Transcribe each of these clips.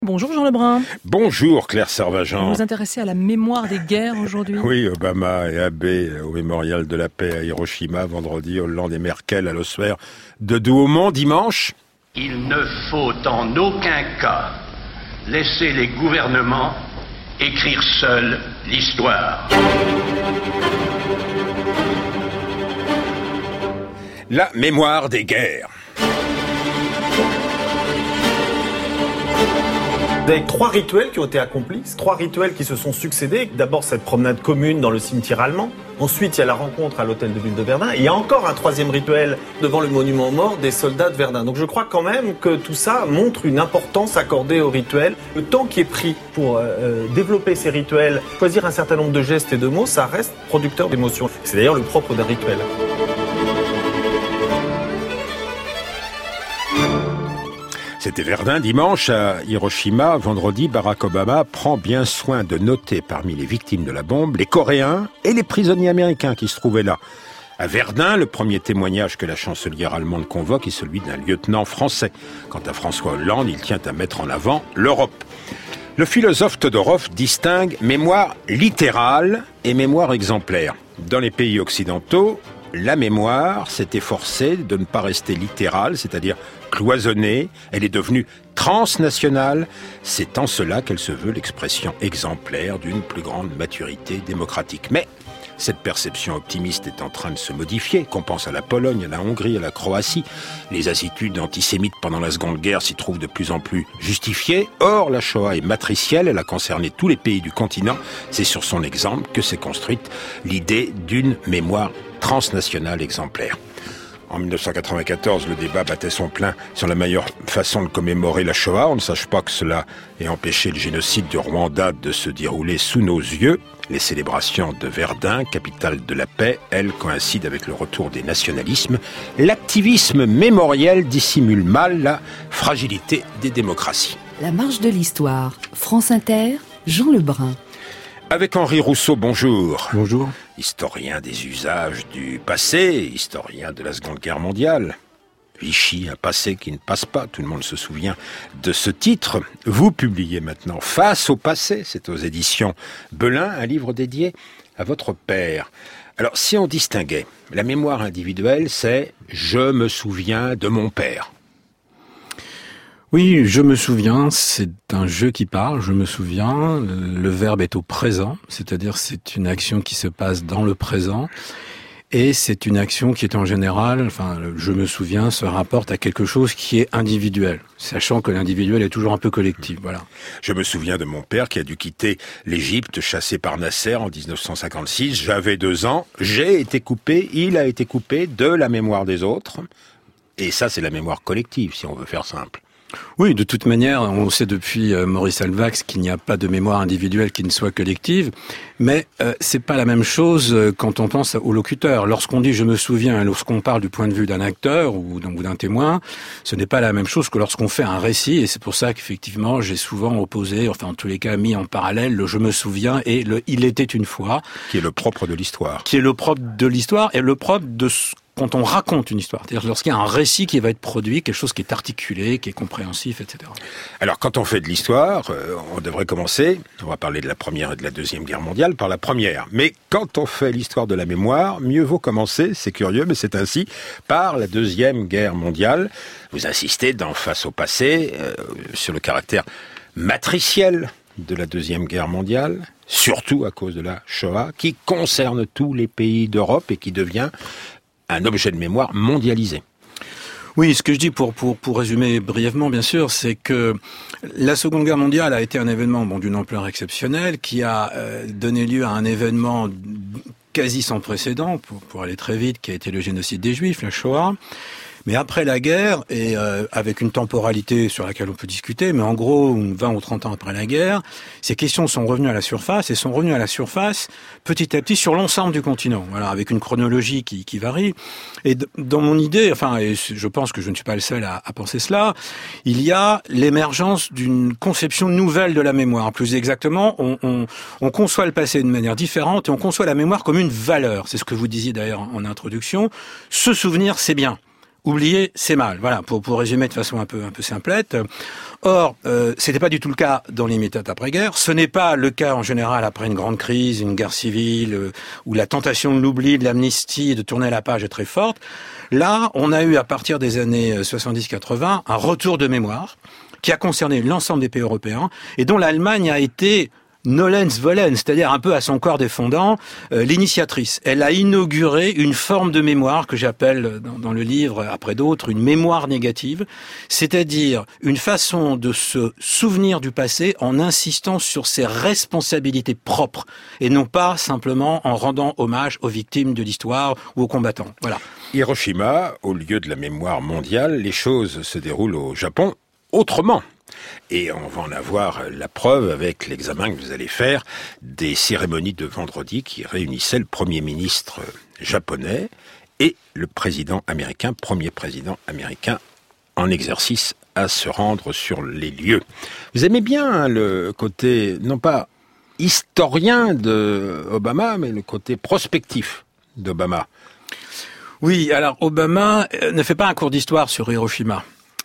Bonjour Jean Lebrun. Bonjour Claire Servagent. Vous vous intéressez à la mémoire des guerres aujourd'hui ? Oui, Obama et Abe au mémorial de la paix à Hiroshima vendredi, Hollande et Merkel à l'ossuaire de Douaumont dimanche. Il ne faut en aucun cas laisser les gouvernements écrire seuls l'histoire. La mémoire des guerres. Avec 3 rituels qui ont été accomplis, 3 rituels qui se sont succédés. D'abord cette promenade commune dans le cimetière allemand. Ensuite, il y a la rencontre à l'hôtel de ville de Verdun. Et il y a encore un 3e rituel devant le monument aux morts des soldats de Verdun. Donc je crois quand même que tout ça montre une importance accordée aux rituels. Le temps qui est pris pour développer ces rituels, choisir un certain nombre de gestes et de mots, ça reste producteur d'émotions. C'est d'ailleurs le propre d'un rituel. C'était Verdun dimanche. À Hiroshima, vendredi, Barack Obama prend bien soin de noter parmi les victimes de la bombe les Coréens et les prisonniers américains qui se trouvaient là. À Verdun, le premier témoignage que la chancelière allemande convoque est celui d'un lieutenant français. Quant à François Hollande, il tient à mettre en avant l'Europe. Le philosophe Todorov distingue mémoire littérale et mémoire exemplaire. Dans les pays occidentaux, la mémoire s'est efforcée de ne pas rester littérale, c'est-à-dire cloisonnée. Elle est devenue transnationale. C'est en cela qu'elle se veut l'expression exemplaire d'une plus grande maturité démocratique. Mais cette perception optimiste est en train de se modifier. Qu'on pense à la Pologne, à la Hongrie, à la Croatie. Les attitudes antisémites pendant la Seconde Guerre s'y trouvent de plus en plus justifiées. Or, la Shoah est matricielle, elle a concerné tous les pays du continent. C'est sur son exemple que s'est construite l'idée d'une mémoire transnationale exemplaire. En 1994, le débat battait son plein sur la meilleure façon de commémorer la Shoah. On ne sache pas que cela ait empêché le génocide du Rwanda de se dérouler sous nos yeux. Les célébrations de Verdun, capitale de la paix, elles coïncident avec le retour des nationalismes. L'activisme mémoriel dissimule mal la fragilité des démocraties. La marche de l'histoire. France Inter, Jean Lebrun. Avec Henri Rousseau, bonjour. Bonjour. Historien des usages du passé, historien de la Seconde Guerre mondiale. Vichy, un passé qui ne passe pas, tout le monde se souvient de ce titre. Vous publiez maintenant Face au passé, c'est aux éditions Belin, un livre dédié à votre père. Alors, si on distinguait, la mémoire individuelle, c'est « je me souviens de mon père ». Oui, je me souviens, c'est un jeu qui parle, je me souviens, le verbe est au présent, c'est-à-dire c'est une action qui se passe dans le présent, et c'est une action qui est en général, je me souviens, se rapporte à quelque chose qui est individuel, sachant que l'individuel est toujours un peu collectif, voilà. Je me souviens de mon père qui a dû quitter l'Égypte, chassé par Nasser en 1956, j'avais 2 ans, j'ai été coupé, il a été coupé de la mémoire des autres, et ça c'est la mémoire collective, si on veut faire simple. Oui, de toute manière, on sait depuis Maurice Alvax qu'il n'y a pas de mémoire individuelle qui ne soit collective, mais c'est pas la même chose quand on pense au locuteur. Lorsqu'on dit « je me souviens », lorsqu'on parle du point de vue d'un acteur ou d'un témoin, ce n'est pas la même chose que lorsqu'on fait un récit, et c'est pour ça qu'effectivement, j'ai souvent opposé, en tous les cas mis en parallèle, le « je me souviens » et le « il était une fois ». Qui est le propre de l'histoire. Qui est le propre de l'histoire et le propre de quand on raconte une histoire, c'est-à-dire lorsqu'il y a un récit qui va être produit, quelque chose qui est articulé, qui est compréhensif, etc. Alors, quand on fait de l'histoire, on devrait commencer, on va parler de la Première et de la Deuxième Guerre mondiale, par la première. Mais quand on fait l'histoire de la mémoire, mieux vaut commencer, c'est curieux, mais c'est ainsi, par la Deuxième Guerre mondiale. Vous insistez dans Face au passé, sur le caractère matriciel de la Deuxième Guerre mondiale, surtout à cause de la Shoah, qui concerne tous les pays d'Europe et qui devient un objet de mémoire mondialisé. Oui, ce que je dis pour résumer brièvement, bien sûr, c'est que la Seconde Guerre mondiale a été un événement d'une ampleur exceptionnelle qui a donné lieu à un événement quasi sans précédent, pour aller très vite, qui a été le génocide des Juifs, la Shoah. Mais après la guerre, et avec une temporalité sur laquelle on peut discuter, mais en gros 20 ou 30 ans après la guerre, ces questions sont revenues à la surface, et sont revenues à la surface petit à petit sur l'ensemble du continent, voilà, avec une chronologie qui varie. Et dans mon idée, et je pense que je ne suis pas le seul à penser cela, il y a l'émergence d'une conception nouvelle de la mémoire. Plus exactement, on conçoit le passé de manière différente, et on conçoit la mémoire comme une valeur. C'est ce que vous disiez d'ailleurs en introduction. Se souvenir, c'est bien. oublier, c'est mal. Voilà, pour résumer de façon un peu simplette. Or, c'était pas du tout le cas dans l'immédiat après-guerre. Ce n'est pas le cas en général après une grande crise, une guerre civile, où la tentation de l'oubli, de l'amnistie, de tourner la page est très forte. Là, on a eu à partir des années 70-80 un retour de mémoire qui a concerné l'ensemble des pays européens et dont l'Allemagne a été nolens volens, c'est-à-dire un peu à son corps défendant, l'initiatrice. Elle a inauguré une forme de mémoire que j'appelle dans le livre, après d'autres, une mémoire négative, c'est-à-dire une façon de se souvenir du passé en insistant sur ses responsabilités propres et non pas simplement en rendant hommage aux victimes de l'histoire ou aux combattants. Voilà. Hiroshima, au lieu de la mémoire mondiale, les choses se déroulent au Japon autrement. Et on va en avoir la preuve avec l'examen que vous allez faire des cérémonies de vendredi qui réunissaient le Premier ministre japonais et le président américain, premier président américain en exercice à se rendre sur les lieux. Vous aimez bien le côté, non pas historien de Obama, mais le côté prospectif d'Obama. Oui, alors Obama ne fait pas un cours d'histoire sur Hiroshima.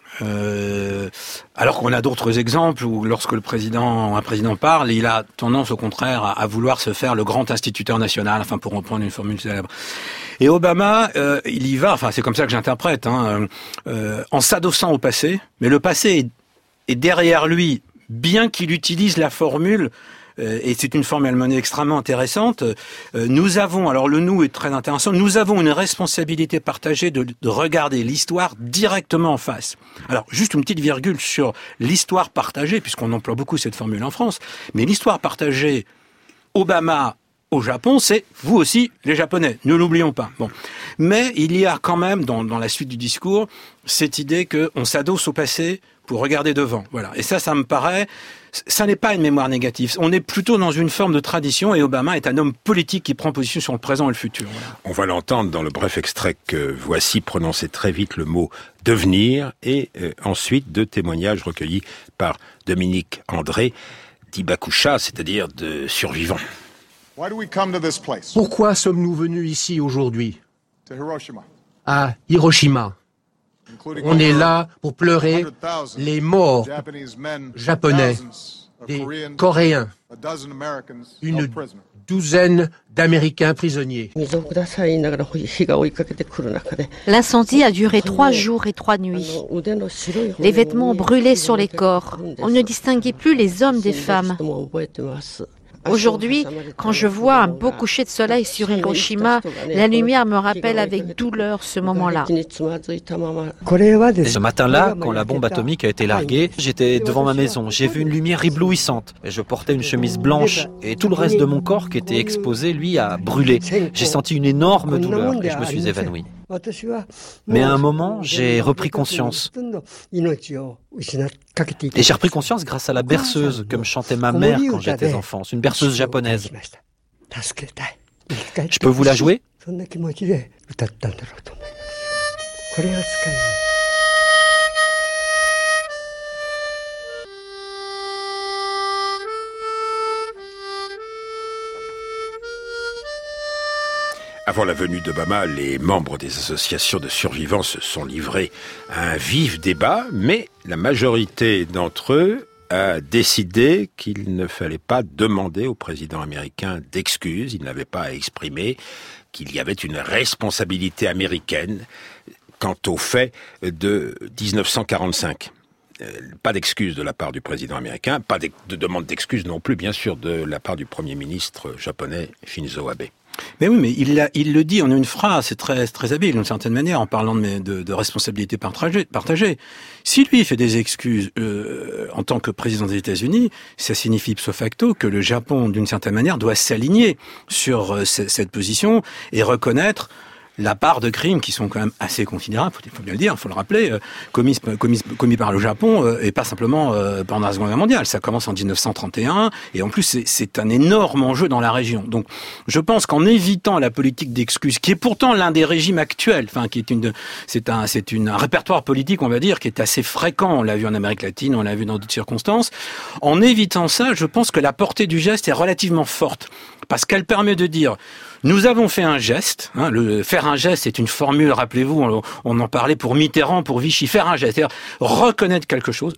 Alors qu'on a d'autres exemples où lorsque un président parle, il a tendance au contraire à vouloir se faire le grand instituteur national, enfin pour reprendre une formule célèbre. Et Obama, il y va, enfin c'est comme ça que j'interprète, en s'adossant au passé, mais le passé est derrière lui, bien qu'il utilise la formule. Et c'est une formule allemande extrêmement intéressante. Nous avons, alors le nous est très intéressant, nous avons une responsabilité partagée de regarder l'histoire directement en face. Alors, juste une petite virgule sur l'histoire partagée, puisqu'on emploie beaucoup cette formule en France, mais l'histoire partagée, Obama au Japon, c'est vous aussi les Japonais, ne l'oublions pas. Bon, mais il y a quand même dans la suite du discours cette idée qu'on s'adosse au passé pour regarder devant. Voilà. Et ça me paraît, ça n'est pas une mémoire négative. On est plutôt dans une forme de tradition et Obama est un homme politique qui prend position sur le présent et le futur. Voilà. On va l'entendre dans le bref extrait que voici prononcer très vite le mot « devenir » et ensuite deux témoignages recueillis par Dominique André d'Ibakusha, c'est-à-dire de survivants. Pourquoi sommes-nous venus ici aujourd'hui, à Hiroshima? On est là pour pleurer les morts japonais, des Coréens, une douzaine d'Américains prisonniers. L'incendie a duré 3 jours et 3 nuits. Les vêtements brûlaient sur les corps. On ne distinguait plus les hommes des femmes. Aujourd'hui, quand je vois un beau coucher de soleil sur Hiroshima, la lumière me rappelle avec douleur ce moment-là. Ce matin-là, quand la bombe atomique a été larguée, j'étais devant ma maison. J'ai vu une lumière éblouissante. Je portais une chemise blanche et tout le reste de mon corps qui était exposé, lui, a brûlé. J'ai senti une énorme douleur et je me suis évanoui. Mais à un moment, j'ai repris conscience. Et j'ai repris conscience grâce à la berceuse que me chantait ma mère quand j'étais enfant. C'est une berceuse japonaise. Je peux vous la jouer ? Avant la venue d'Obama, les membres des associations de survivants se sont livrés à un vif débat, mais la majorité d'entre eux a décidé qu'il ne fallait pas demander au président américain d'excuses, il n'avait pas à exprimer qu'il y avait une responsabilité américaine quant au fait de 1945. Pas d'excuses de la part du président américain, pas de demande d'excuses non plus, bien sûr, de la part du Premier ministre japonais Shinzo Abe. Mais oui, mais il le dit en une phrase, c'est très, très habile d'une certaine manière, en parlant de responsabilité partagée. Si lui fait des excuses en tant que président des États-Unis, ça signifie ipso facto que le Japon, d'une certaine manière, doit s'aligner sur cette position et reconnaître la part de crimes qui sont quand même assez considérables, il faut bien le dire, il faut le rappeler, commis par le Japon et pas simplement pendant la Seconde Guerre mondiale. Ça commence en 1931 et en plus c'est un énorme enjeu dans la région. Donc je pense qu'en évitant la politique d'excuses, qui est pourtant l'un des régimes actuels, enfin qui est un répertoire politique, on va dire, qui est assez fréquent. On l'a vu en Amérique latine, on l'a vu dans d'autres circonstances. En évitant ça, je pense que la portée du geste est relativement forte parce qu'elle permet de dire nous avons fait un geste, faire faire un geste, c'est une formule, rappelez-vous, on en parlait pour Mitterrand, pour Vichy, faire un geste, c'est-à-dire reconnaître quelque chose,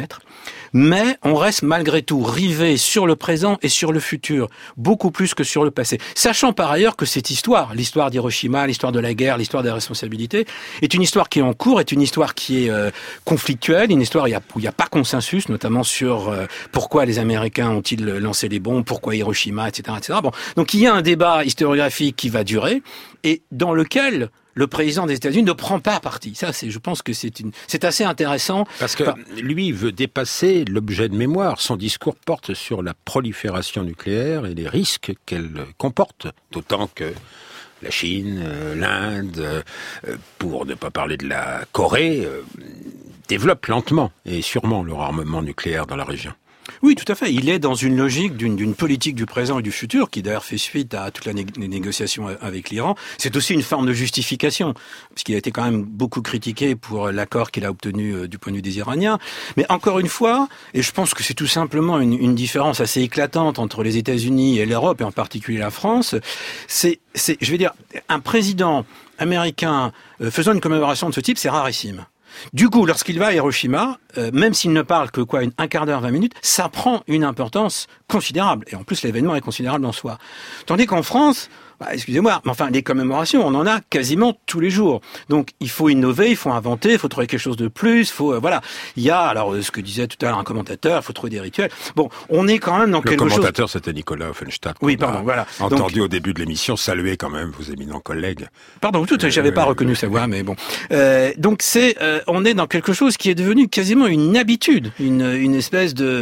mais on reste malgré tout rivé sur le présent et sur le futur, beaucoup plus que sur le passé. Sachant par ailleurs que cette histoire, l'histoire d'Hiroshima, l'histoire de la guerre, l'histoire des responsabilités, est une histoire qui est en cours, est une histoire qui est conflictuelle, une histoire où il n'y a pas consensus, notamment sur pourquoi les Américains ont-ils lancé les bombes, pourquoi Hiroshima, etc., etc. Bon, donc il y a un débat historiographique qui va durer et dans lequel le président des États-Unis ne prend pas parti. Ça, je pense que c'est assez intéressant. Parce que lui veut dépasser l'objet de mémoire. Son discours porte sur la prolifération nucléaire et les risques qu'elle comporte. D'autant que la Chine, l'Inde, pour ne pas parler de la Corée, développent lentement et sûrement leur armement nucléaire dans la région. Oui, tout à fait. Il est dans une logique d'une politique du présent et du futur qui d'ailleurs fait suite à toute les négociations avec l'Iran. C'est aussi une forme de justification, puisqu'il a été quand même beaucoup critiqué pour l'accord qu'il a obtenu du point de vue des Iraniens. Mais encore une fois, et je pense que c'est tout simplement une différence assez éclatante entre les États-Unis et l'Europe, et en particulier la France, c'est je vais dire, un président américain faisant une commémoration de ce type, c'est rarissime. Du coup, lorsqu'il va à Hiroshima, même s'il ne parle que un quart d'heure, 20 minutes, ça prend une importance considérable. Et en plus, l'événement est considérable en soi. Tandis qu'en France, excusez-moi, mais enfin, les commémorations, on en a quasiment tous les jours. Donc, il faut innover, il faut inventer, il faut trouver quelque chose de plus, voilà. Il y a, alors, ce que disait tout à l'heure un commentateur, il faut trouver des rituels. Bon, on est quand même dans quelque chose... Le commentateur, c'était Nicolas Offenstadt. Oui, pardon, voilà. Entendu au début de l'émission, saluer quand même vos éminents collègues. Pardon, j'avais pas reconnu sa voix, mais bon. Donc, on est dans quelque chose qui est devenu quasiment une habitude, une espèce de,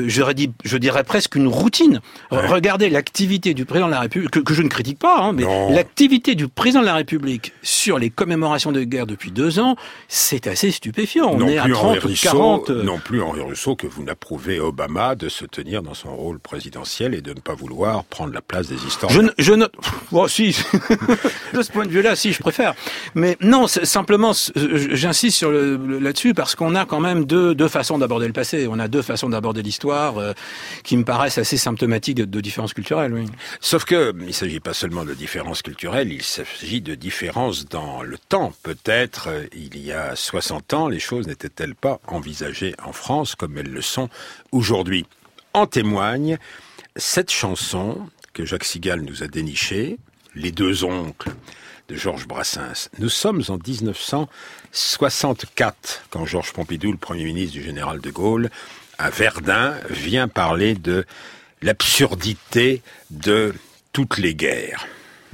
je dirais presque une routine. Ouais. Regardez l'activité du président de la République, que je ne critique pas, mais l'activité du président de la République sur les commémorations de guerre depuis 2 ans, c'est assez stupéfiant. On est à 30 ou 40... Non plus Henri Rousseau que vous n'approuvez Obama de se tenir dans son rôle présidentiel et de ne pas vouloir prendre la place des historiens. Je note... Oh, si. De ce point de vue-là, si, je préfère. Mais non, simplement, j'insiste là-dessus parce qu'on a quand même deux façons d'aborder le passé. On a 2 façons d'aborder l'histoire qui me paraissent assez symptomatiques de différences culturelles. Oui. Sauf que il ne s'agit pas seulement de différences culturelles, il s'agit de différences dans le temps. Peut-être, il y a 60 ans, les choses n'étaient-elles pas envisagées en France comme elles le sont aujourd'hui. En témoigne cette chanson que Jacques Sigal nous a dénichée, Les 2 oncles de Georges Brassens. Nous sommes en 1964, quand Georges Pompidou, le Premier ministre du général de Gaulle, à Verdun, vient parler de l'absurdité de toutes les guerres.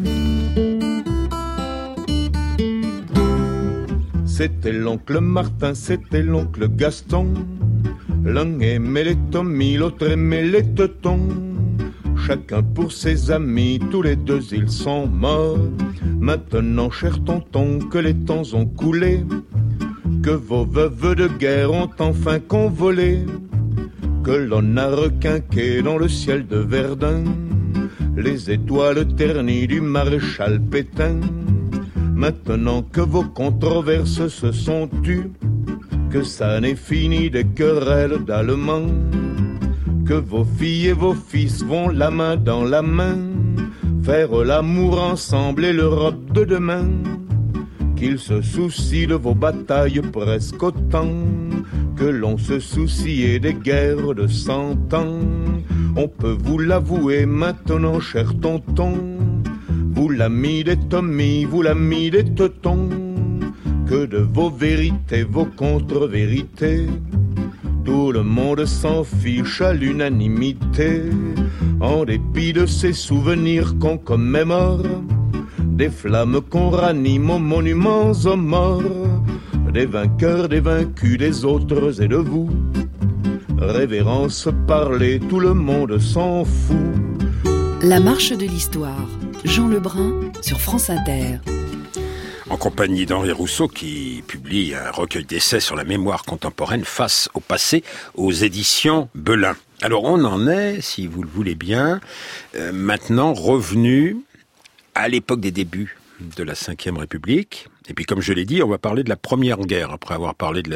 C'était l'oncle Martin, c'était l'oncle Gaston. L'un aimait les Tommy, l'autre aimait les Teutons. Chacun pour ses amis, tous les 2 ils sont morts. Maintenant, cher tonton, que les temps ont coulé, que vos veuves de guerre ont enfin convolé, que l'on a requinqué dans le ciel de Verdun les étoiles ternies du maréchal Pétain. Maintenant que vos controverses se sont tues, que ça n'est fini des querelles d'Allemands, que vos filles et vos fils vont la main dans la main faire l'amour ensemble et l'Europe de demain, qu'ils se soucient de vos batailles presque autant que l'on se souciait des guerres de 100 ans. On peut vous l'avouer maintenant, cher tonton, vous l'ami des Tommy, vous l'ami des Teutons, que de vos vérités, vos contre-vérités, tout le monde s'en fiche à l'unanimité. En dépit de ces souvenirs qu'on commémore, des flammes qu'on ranime aux monuments aux morts, des vainqueurs, des vaincus, des autres et de vous. Révérence, parler, tout le monde s'en fout. La marche de l'histoire, Jean Lebrun sur France Inter. En compagnie d'Henri Rousseau qui publie un recueil d'essais sur la mémoire contemporaine face au passé aux éditions Belin. Alors on en est, si vous le voulez bien, maintenant revenu à l'époque des débuts de la Ve République. Et puis comme je l'ai dit, on va parler de la Première Guerre, après avoir parlé de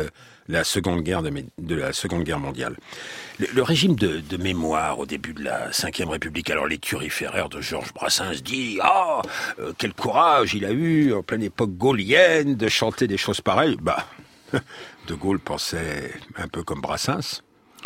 la Seconde Guerre mondiale. Le régime de mémoire au début de la Ve République, alors les turiféraires de Georges Brassens disent quel courage il a eu en pleine époque gaulienne de chanter des choses pareilles. De Gaulle pensait un peu comme Brassens.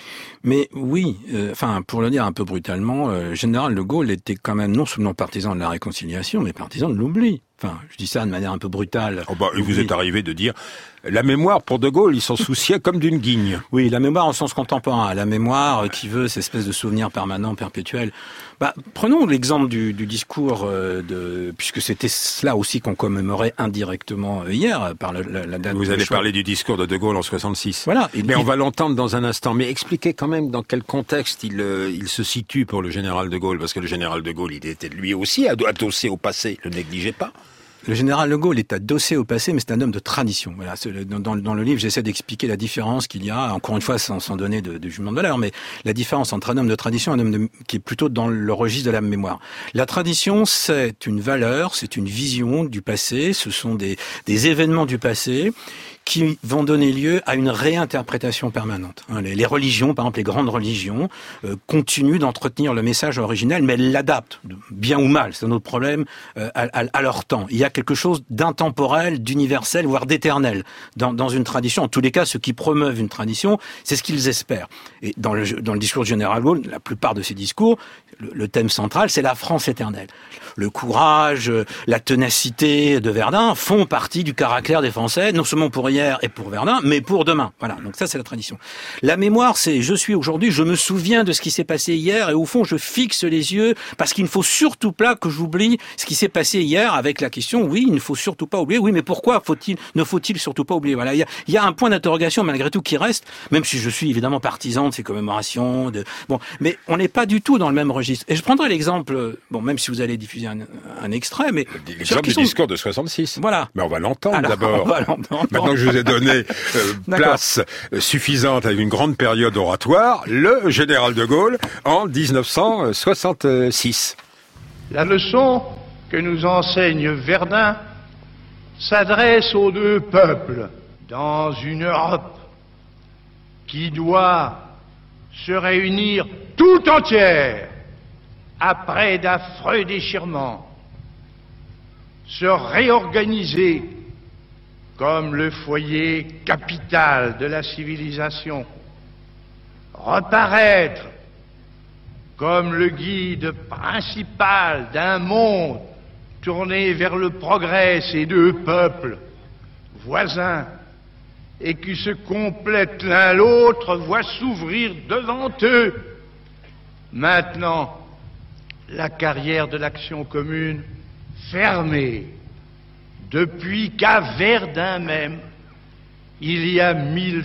Mais oui, pour le dire un peu brutalement, général de Gaulle était quand même non seulement partisan de la réconciliation, mais partisan de l'oubli. Je dis ça de manière un peu brutale. Il vous est arrivé de dire la mémoire pour de Gaulle, il s'en souciait comme d'une guigne. Oui, la mémoire au sens contemporain, la mémoire qui veut cette espèce de souvenir permanent, perpétuel. Prenons l'exemple du discours puisque c'était cela aussi qu'on commémorait indirectement hier par la date. Vous avez parlé du discours de Gaulle en 66. Voilà. Mais on va l'entendre dans un instant. Mais expliquez quand même dans quel contexte il se situe pour le général de Gaulle, parce que le général de Gaulle, il était lui aussi adossé au passé, le négligez pas. Le général de Gaulle est adossé au passé, mais c'est un homme de tradition. Voilà, dans le livre, j'essaie d'expliquer la différence qu'il y a, encore une fois, sans donner de jugement de valeur, mais la différence entre un homme de tradition et un homme qui est plutôt dans le registre de la mémoire. La tradition, c'est une valeur, c'est une vision du passé, ce sont des événements du passé qui vont donner lieu à une réinterprétation permanente. Les religions, par exemple les grandes religions, continuent d'entretenir le message originel, mais elles l'adaptent, bien ou mal, c'est un autre problème, à leur temps. Il y a quelque chose d'intemporel, d'universel, voire d'éternel dans une tradition. En tous les cas, ceux qui promeuvent une tradition, c'est ce qu'ils espèrent. Et dans le discours du général de Gaulle, la plupart de ces discours, le thème central, c'est la France éternelle. Le courage, la ténacité de Verdun font partie du caractère des Français, non seulement pour hier et pour Verdun, mais pour demain. Voilà, donc ça c'est la tradition. La mémoire, c'est je suis aujourd'hui, je me souviens de ce qui s'est passé hier et au fond je fixe les yeux parce qu'il ne faut surtout pas que j'oublie ce qui s'est passé hier avec la question, oui, il ne faut surtout pas oublier, oui, mais pourquoi ne faut-il surtout pas oublier? Voilà, il y a un point d'interrogation malgré tout qui reste, même si je suis évidemment partisan de ces commémorations, mais on n'est pas du tout dans le même registre. Et je prendrai l'exemple, même si vous allez diffuser un extrait, mais l'exemple du discours de 66. Voilà. Mais on va l'entendre d'abord. Maintenant que je vous ai donné place suffisante à une grande période oratoire, le général de Gaulle en 1966. La leçon que nous enseigne Verdun s'adresse aux deux peuples dans une Europe qui doit se réunir tout entière après d'affreux déchirements, se réorganiser comme le foyer capital de la civilisation, reparaître comme le guide principal d'un monde tourné vers le progrès, ces deux peuples voisins et qui se complètent l'un l'autre, voient s'ouvrir devant eux maintenant la carrière de l'action commune fermée, depuis qu'à Verdun même, il y a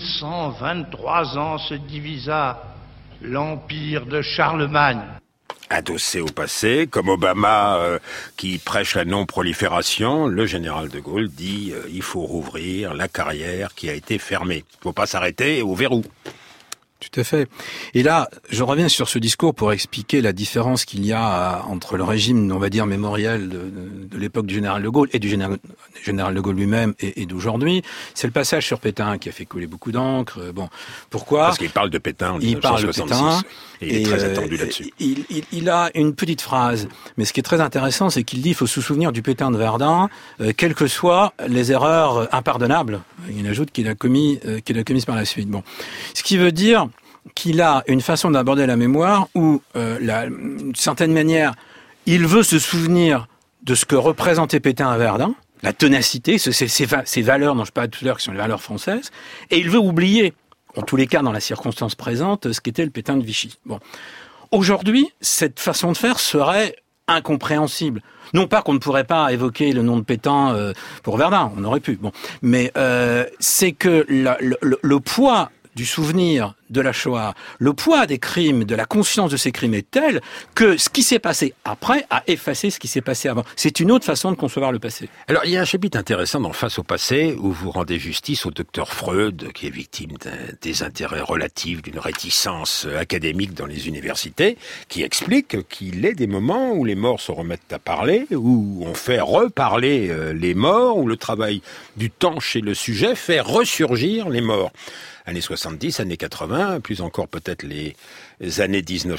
1123 ans se divisa l'empire de Charlemagne. Adossé au passé, comme Obama qui prêche la non-prolifération, le général de Gaulle dit il faut rouvrir la carrière qui a été fermée. Il ne faut pas s'arrêter au verrou. Tout à fait. Et là, je reviens sur ce discours pour expliquer la différence qu'il y a entre le régime, on va dire, mémoriel de l'époque du général de Gaulle et du général de Gaulle lui-même et d'aujourd'hui. C'est le passage sur Pétain qui a fait couler beaucoup d'encre. Pourquoi? Parce qu'il parle de Pétain en 1966. Et il est très attendu là-dessus. Il a une petite phrase, mais ce qui est très intéressant, c'est qu'il dit il faut se souvenir du Pétain de Verdun, quelles que soient les erreurs impardonnables. Il ajoute qu'il a commises par la suite. Ce qui veut dire qu'il a une façon d'aborder la mémoire où, d'une certaine manière, il veut se souvenir de ce que représentait Pétain à Verdun, la ténacité, ces valeurs dont je parlais tout à l'heure, qui sont les valeurs françaises, et il veut oublier, en tous les cas dans la circonstance présente, ce qu'était le Pétain de Vichy. Aujourd'hui, cette façon de faire serait incompréhensible. Non pas qu'on ne pourrait pas évoquer le nom de Pétain pour Verdun, on aurait pu. Mais c'est que le poids du souvenir de la Shoah, le poids des crimes, de la conscience de ces crimes est tel que ce qui s'est passé après a effacé ce qui s'est passé avant. C'est une autre façon de concevoir le passé. Alors, il y a un chapitre intéressant dans Face au passé où vous rendez justice au docteur Freud, qui est victime d'un désintérêt relatif, d'une réticence académique dans les universités, qui explique qu'il est des moments où les morts se remettent à parler, où on fait reparler les morts, où le travail du temps chez le sujet fait ressurgir les morts. Années 70, années 80, plus encore peut-être les années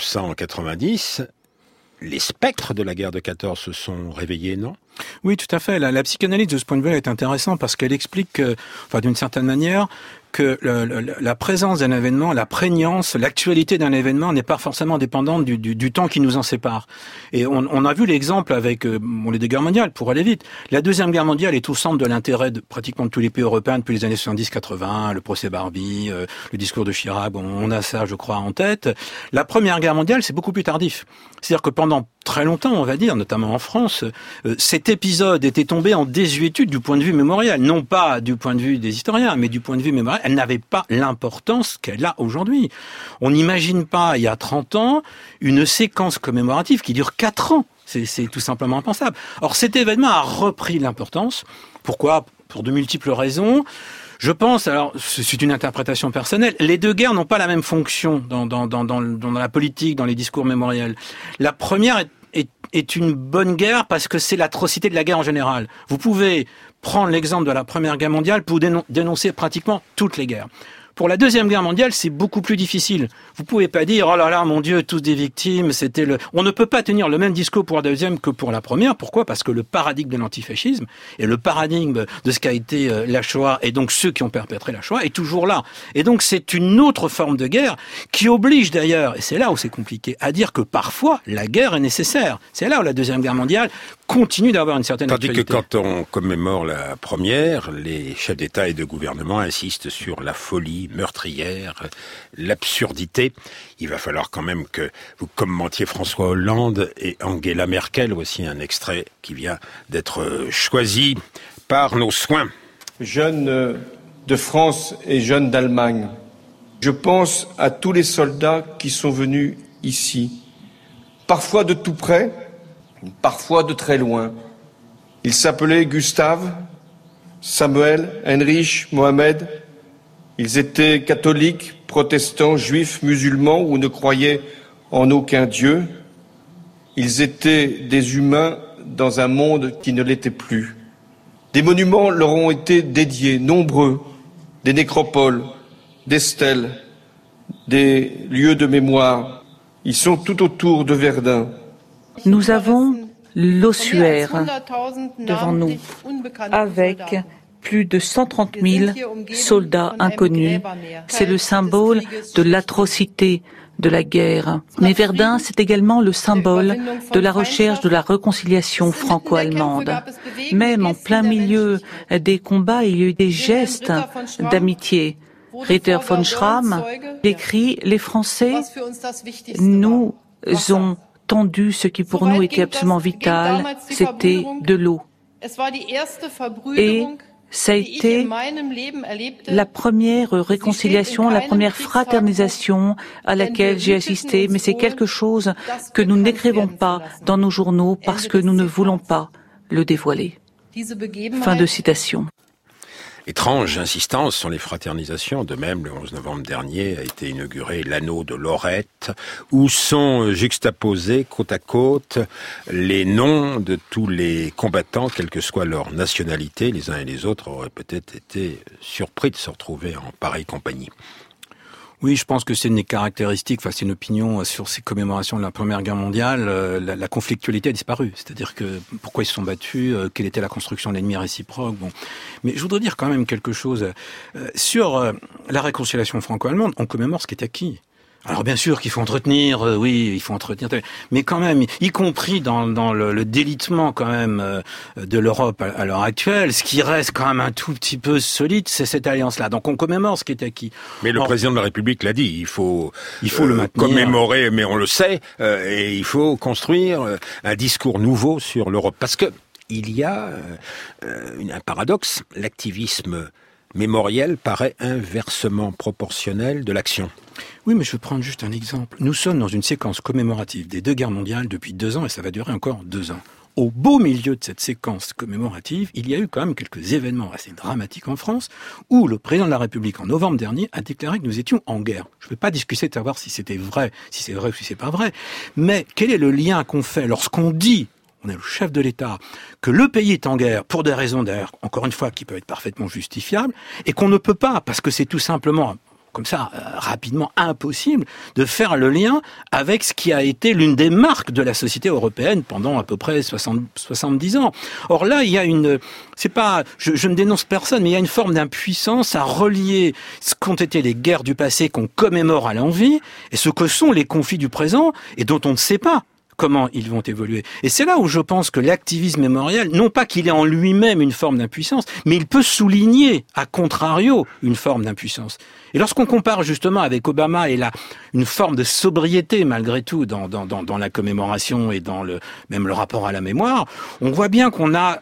1990, les spectres de la guerre de 14 se sont réveillés, non ? Oui, tout à fait. La psychanalyse de ce point de vue est intéressante parce qu'elle explique, d'une certaine manière, que la présence d'un événement, la prégnance, l'actualité d'un événement n'est pas forcément dépendante du temps qui nous en sépare. Et on a vu l'exemple avec les deux guerres mondiales, pour aller vite. La Deuxième Guerre mondiale est au centre de l'intérêt de pratiquement de tous les pays européens depuis les années 70-80, le procès Barbie, le discours de Chirac, on a ça, je crois, en tête. La Première Guerre mondiale, c'est beaucoup plus tardif. C'est-à-dire que pendant très longtemps, on va dire, notamment en France, cet épisode était tombé en désuétude du point de vue mémoriel. Non pas du point de vue des historiens, mais du point de vue mémoriel. Elle n'avait pas l'importance qu'elle a aujourd'hui. On n'imagine pas, il y a 30 ans, une séquence commémorative qui dure 4 ans. C'est tout simplement impensable. Or, cet événement a repris l'importance. Pourquoi ? Pour de multiples raisons. Je pense, alors c'est une interprétation personnelle, les deux guerres n'ont pas la même fonction dans la politique, dans les discours mémoriels. La première est une bonne guerre parce que c'est l'atrocité de la guerre en général. Vous pouvez prendre l'exemple de la Première Guerre mondiale pour dénoncer pratiquement toutes les guerres. Pour la Deuxième Guerre mondiale, c'est beaucoup plus difficile. Vous pouvez pas dire, oh là là, mon Dieu, tous des victimes, On ne peut pas tenir le même discours pour la deuxième que pour la première. Pourquoi ? Parce que le paradigme de l'antifascisme et le paradigme de ce qu'a été la Shoah, et donc ceux qui ont perpétré la Shoah, est toujours là. Et donc c'est une autre forme de guerre qui oblige d'ailleurs, et c'est là où c'est compliqué, à dire que parfois la guerre est nécessaire. C'est là où la Deuxième Guerre mondiale continue d'avoir une certaine actualité. Tandis que quand on commémore la première, les chefs d'État et de gouvernement insistent sur la folie meurtrière, l'absurdité. Il va falloir quand même que vous commentiez François Hollande et Angela Merkel, voici un extrait qui vient d'être choisi par nos soins. Jeunes de France et jeunes d'Allemagne, je pense à tous les soldats qui sont venus ici, parfois de tout près, parfois de très loin. Ils s'appelaient Gustave, Samuel, Heinrich, Mohamed. Ils étaient catholiques, protestants, juifs, musulmans ou ne croyaient en aucun Dieu. Ils étaient des humains dans un monde qui ne l'était plus. Des monuments leur ont été dédiés, nombreux, des nécropoles, des stèles, des lieux de mémoire. Ils sont tout autour de Verdun. Nous avons l'ossuaire devant nous, avec plus de 130 000 soldats inconnus. C'est le symbole de l'atrocité de la guerre. Mais Verdun, c'est également le symbole de la recherche de la réconciliation franco-allemande. Même en plein milieu des combats, il y a eu des gestes d'amitié. Ritter von Schramm écrit « Les Français nous ont tendu ce qui pour nous était absolument vital, c'était de l'eau. » Et ça a été la première réconciliation, la première fraternisation à laquelle j'ai assisté, mais c'est quelque chose que nous n'écrivons pas dans nos journaux parce que nous ne voulons pas le dévoiler. Fin de citation. Étrange insistance sur les fraternisations. De même, le 11 novembre dernier a été inauguré l'anneau de Lorette, où sont juxtaposés côte à côte les noms de tous les combattants, quelle que soit leur nationalité. Les uns et les autres auraient peut-être été surpris de se retrouver en pareille compagnie. Oui, je pense que c'est une des caractéristiques, c'est une opinion sur ces commémorations de la Première Guerre mondiale, la conflictualité a disparu. C'est-à-dire que pourquoi ils se sont battus, quelle était la construction de l'ennemi réciproque. Bon. Mais je voudrais dire quand même quelque chose sur la réconciliation franco-allemande. On commémore ce qui est acquis. Alors bien sûr qu'il faut entretenir, oui, il faut entretenir, mais quand même, y compris dans le délitement quand même de l'Europe à l'heure actuelle, ce qui reste quand même un tout petit peu solide, c'est cette alliance-là. Donc on commémore ce qui est acquis. Mais le président de la République l'a dit, il faut le maintenir. Commémorer, mais on le sait, et il faut construire un discours nouveau sur l'Europe. Parce que il y a un paradoxe, l'activisme mémoriel paraît inversement proportionnel de l'action. Oui, mais je vais prendre juste un exemple. Nous sommes dans une séquence commémorative des 2 guerres mondiales depuis 2 ans et ça va durer encore 2 ans. Au beau milieu de cette séquence commémorative, il y a eu quand même quelques événements assez dramatiques en France où le président de la République, en novembre dernier, a déclaré que nous étions en guerre. Je ne vais pas discuter de savoir si c'était vrai, si c'est vrai ou si c'est pas vrai, mais quel est le lien qu'on fait lorsqu'on dit, on est le chef de l'État, que le pays est en guerre pour des raisons d'ailleurs, encore une fois, qui peuvent être parfaitement justifiables, et qu'on ne peut pas, parce que c'est tout simplement comme ça, rapidement impossible de faire le lien avec ce qui a été l'une des marques de la société européenne pendant à peu près 70 ans. Or là, il y a je ne dénonce personne, mais il y a une forme d'impuissance à relier ce qu'ont été les guerres du passé qu'on commémore à l'envi et ce que sont les conflits du présent et dont on ne sait pas comment ils vont évoluer. Et c'est là où je pense que l'activisme mémoriel, non pas qu'il ait en lui-même une forme d'impuissance, mais il peut souligner, à contrario, une forme d'impuissance. Et lorsqu'on compare justement avec Obama et une forme de sobriété malgré tout dans la commémoration et même le rapport à la mémoire, on voit bien qu'on a,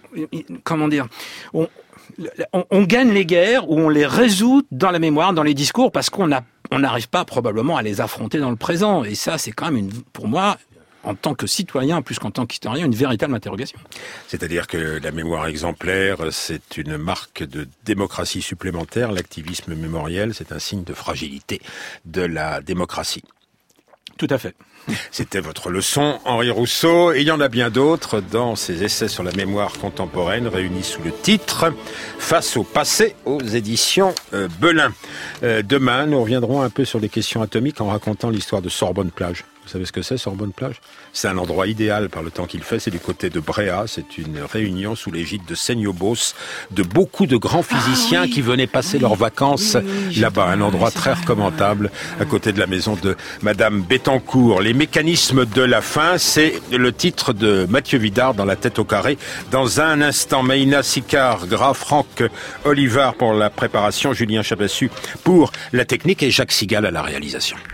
on gagne les guerres ou on les résout dans la mémoire, dans les discours, parce qu'on n'arrive pas probablement à les affronter dans le présent. Et ça, c'est quand même pour moi, en tant que citoyen, plus qu'en tant qu'historien, une véritable interrogation. C'est-à-dire que la mémoire exemplaire, c'est une marque de démocratie supplémentaire. L'activisme mémoriel, c'est un signe de fragilité de la démocratie. Tout à fait. C'était votre leçon, Henri Rousseau. Et il y en a bien d'autres dans ces essais sur la mémoire contemporaine réunis sous le titre « Face au passé » aux éditions Belin. Demain, nous reviendrons un peu sur les questions atomiques en racontant l'histoire de Sorbonne-Plage. Vous savez ce que c'est, Sorbonne-Plage ? C'est un endroit idéal par le temps qu'il fait. C'est du côté de Bréa. C'est une réunion sous l'égide de Seignobos, de beaucoup de grands physiciens qui venaient passer leurs vacances là-bas. Un endroit très recommandable à côté de la maison de Madame Bettencourt. Les mécanismes de la fin, c'est le titre de Mathieu Vidard dans La tête au carré. Dans un instant, Maïna Sicard, Graf, Franck Olivard pour la préparation, Julien Chabassu pour la technique et Jacques Sigal à la réalisation.